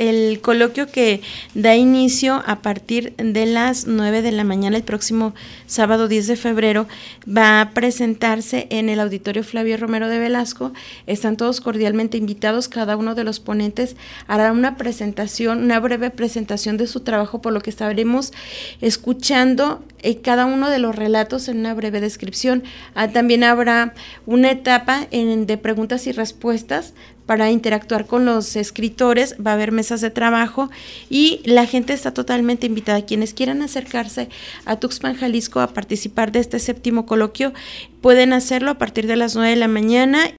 el coloquio que da inicio a partir de las 9 de la mañana el próximo sábado 10 de febrero va a presentarse en el Auditorio Flavio Romero de Velasco. Están todos cordialmente invitados. Cada uno de los ponentes hará una presentación, una breve presentación de su trabajo, por lo que estaremos escuchando cada uno de los relatos en una breve descripción. También habrá una etapa de preguntas y respuestas para interactuar con los escritores. Va a haber mesas de trabajo y la gente está totalmente invitada. Quienes quieran acercarse a Tuxpan, Jalisco, a participar de este 7º coloquio, pueden hacerlo a partir de las 9 de la mañana